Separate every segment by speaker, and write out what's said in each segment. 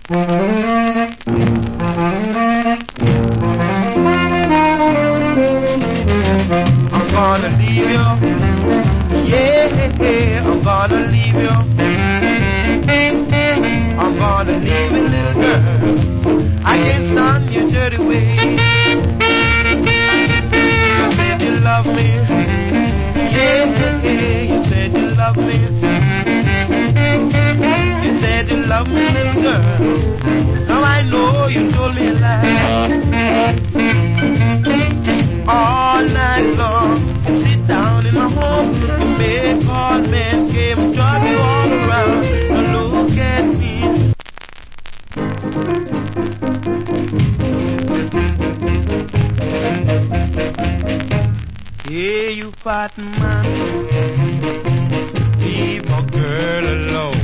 Speaker 1: I'm gonna leave you. Yeah, I'm gonna leave you. I'm gonna leave you, little girl. I can't stand your dirty ways. You said you love me. Yeah, you said you love me. You said you love me, little girl. Now I know you told me a lie. All night long, you sit down in my home. You make all men came and drive you all around. Now look at me. Hey, you fat man, leave my girl alone.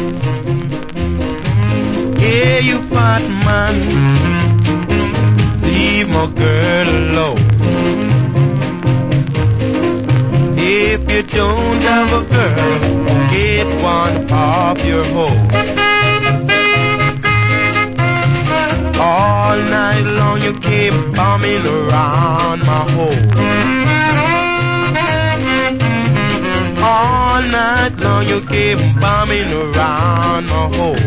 Speaker 1: Hey, you fat man, leave my girl alone. If you don't have a girl, get one off your home. All night long you keep bombing around my home. All night long you keep bombing around my home.